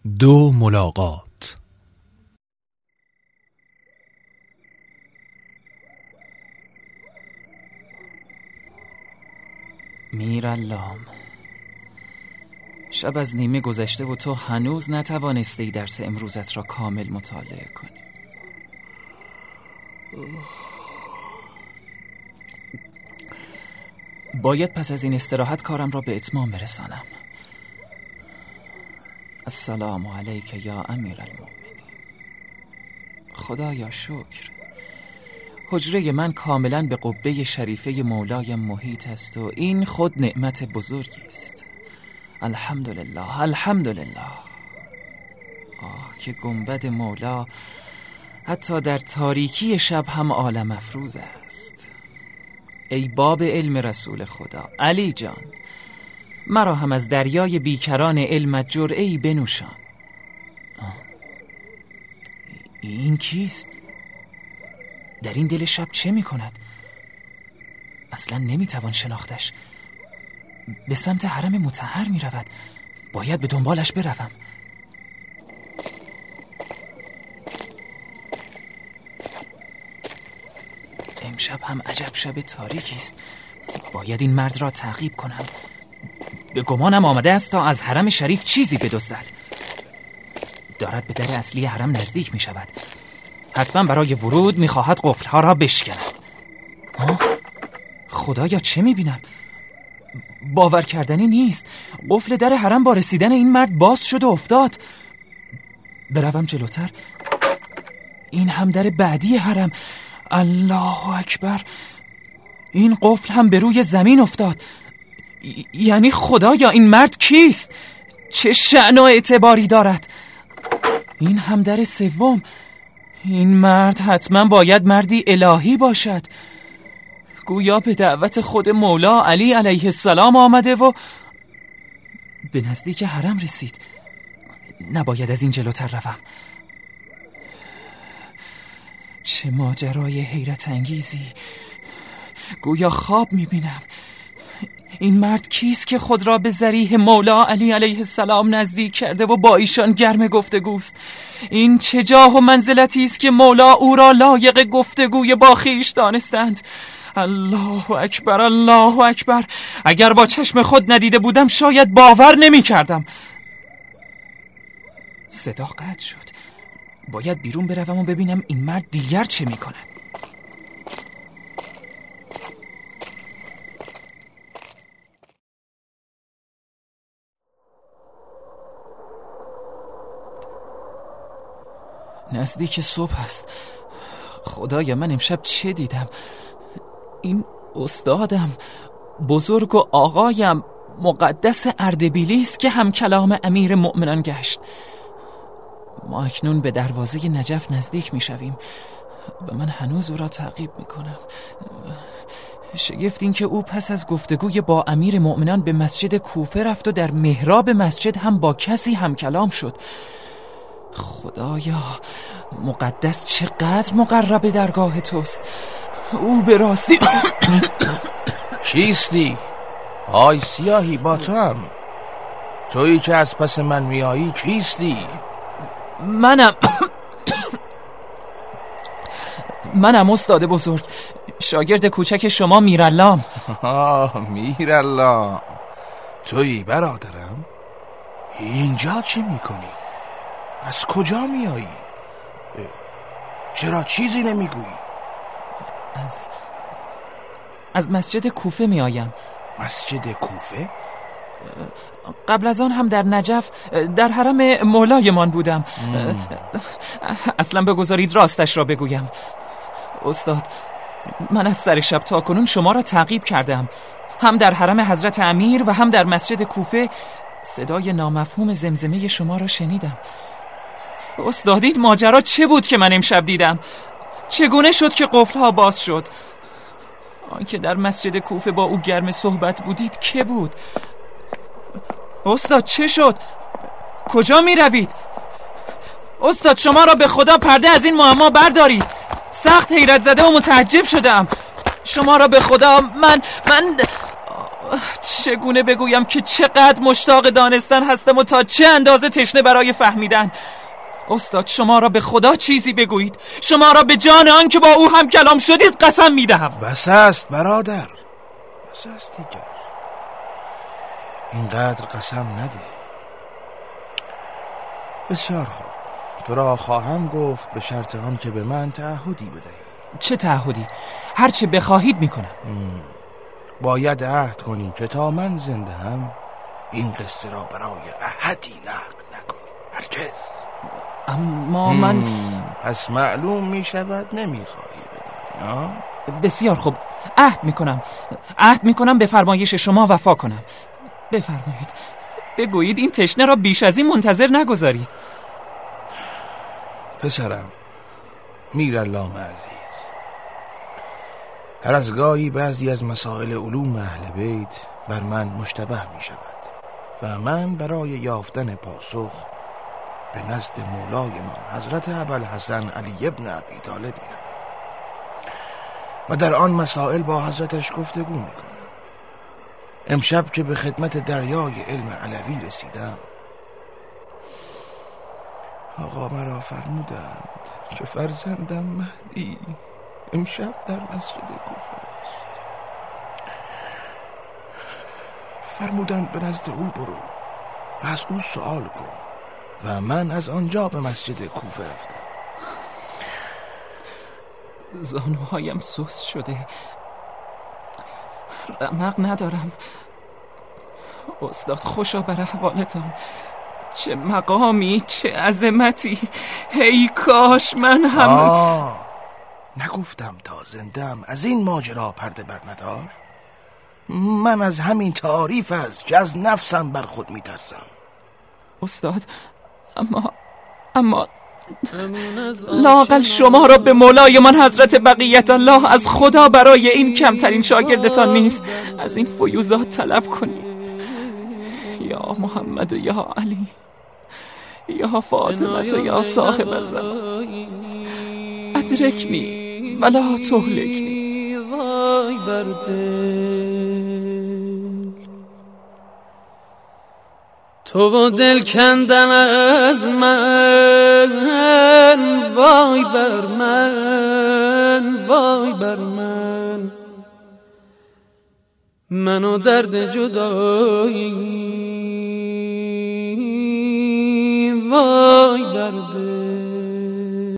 دو ملاقات. میراللام، شب از نیمه گذشته و تو هنوز نتوانستی درس امروزت را کامل مطالعه کنی. باید پس از این استراحت کارم را به اتمام برسانم. السلام علیک یا امیرالمؤمنین. خدایا شکر، حجره من کاملا به قبه شریفه مولایم محیط است و این خود نعمت بزرگی است. الحمدلله الحمدلله. آه که گنبد مولا حتی در تاریکی شب هم عالم افروز است. ای باب علم رسول خدا علی جان، مرا هم از دریای بیکران علمت جرعه‌ای بنوشان. این کیست؟ در این دل شب چه می کند؟ اصلا نمی توان شناختش. به سمت حرم مطهر می رود. باید به دنبالش بروم. امشب هم عجب شب تاریکی است. باید این مرد را تعقیب کنم. به گمانم آمده است تا از حرم شریف چیزی بدزدد. دارد به در اصلی حرم نزدیک می شود. حتما برای ورود می خواهد قفلها را بشکند. خدایا چه می بینم؟ باور کردنی نیست. قفل در حرم با رسیدن این مرد باز شد و افتاد. بروم جلوتر. این هم در بعدی حرم. الله اکبر. این قفل هم به روی زمین افتاد. یعنی خدایا این مرد کیست؟ چه شأن و اعتباری دارد؟ این هم در سوم. این مرد حتما باید مردی الهی باشد. گویا به دعوت خود مولا علی علیه السلام آمده و به نزدیک حرم رسید. نباید از این جلوتر روم. چه ماجرای حیرت انگیزی. گویا خواب میبینم. این مرد کیست که خود را به ذریح مولا علی علیه السلام نزدیک کرده و با ایشان گرم گفتگوست؟ این چه جاه و منزلتی است که مولا او را لایق گفتگوی با خویش دانستند؟ الله اکبر الله اکبر. اگر با چشم خود ندیده بودم شاید باور نمی کردم. صدا قطع شد. باید بیرون بروم و ببینم این مرد دیگر چه می کند. نزدیک صبح است. خدایا من امشب چه دیدم؟ این استادم، بزرگ و آقایم، مقدس اردبیلی است که هم کلام امیر مؤمنان گشت. ما اکنون به دروازه نجف نزدیک می شویم و من هنوز او را تعقیب می کنم. شگفت این که او پس از گفتگوی با امیر مؤمنان به مسجد کوفه رفت و در محراب مسجد هم با کسی هم کلام شد. خدایا مقدس چقدر مقرب درگاه توست. او به راستی چیستی؟ آی سیاهی با تو هم. تویی که از پس من میایی کیستی؟ منم استاد بزرگ، شاگرد کوچک شما میراللام. میراللام، تویی برادرم؟ اینجا چه میکنی؟ از کجا میایی؟ چرا چیزی نمیگویی؟ از مسجد کوفه میآیم. مسجد کوفه؟ قبل از آن هم در نجف در حرم مولایمان بودم. اصلا بگذارید راستش را بگویم استاد، من از سر شب تا کنون شما را تعقیب کردم. هم در حرم حضرت امیر و هم در مسجد کوفه صدای نامفهوم زمزمه شما را شنیدم. استاد این ماجرا چه بود که من امشب دیدم؟ چگونه شد که قفلها باز شد؟ آنکه در مسجد کوفه با او گرم صحبت بودید که بود؟ استاد چه شد؟ کجا می روید؟ استاد شما را به خدا پرده از این معما بردارید. سخت حیرت زده و متعجب شدم. شما را به خدا من چگونه بگویم که چقدر مشتاق دانستن هستم و تا چه اندازه تشنه برای فهمیدن. استاد شما را به خدا چیزی بگویید. شما را به جان آن که با او هم کلام شدید قسم میدهم. بس است برادر، بس است دیگر، اینقدر قسم نده. بسیار خوب، تو را خواهم گفت به شرط آن که به من تعهدی بدهی. چه تعهدی؟ هر چه بخواهید میکنم. باید عهد کنی که تا من زنده هم این قصه را برای احدی نقل نکنی، هرگز. اما من پس معلوم می شود نمیخواهی بدانی. بسیار خوب، عهد میکنم به فرمایش شما وفا کنم. بفرمایید، بگویید این تشنه را بیش از این منتظر نگذارید. پسرم میرالله عزیز، هر از گاهی بعضی از مسائل علوم اهل بیت بر من مشتبه می شود و من برای یافتن پاسخ به نزد مولایمان حضرت ابوالحسن علی ابن ابی طالب می روم و در آن مسائل با حضرتش گفتگو می کنم. امشب که به خدمت دریای علم علوی رسیدم، آقا مرا فرمودند که فرزندم مهدی امشب در مسجد کوفه است. فرمودند به نزد او برو و از او سؤال کن و من از آنجا به مسجد کوفه رفتم. زانوهایم سست شده، رمق ندارم. استاد خوشا بر احوالتان. چه مقامی، چه عظمتی. ای کاش من هم نگفتم تا زندم از این ماجرا پرده بر ندار. من از همین تعاریف است که از نفسم بر خود میترسم. استاد، اما لااقل شما را به مولای من حضرت بقیت الله از خدا برای این کمترین شاگردتان نیست از این فیوزات طلب کنید. یا محمد و یا علی، یا فاطمه و یا صاحب الزمان، ادرکنی ولا تهلکنی. وای بر تو و دل کندن از من، وای بر من، وای بر من. من و درد جدایی، وای بر دل.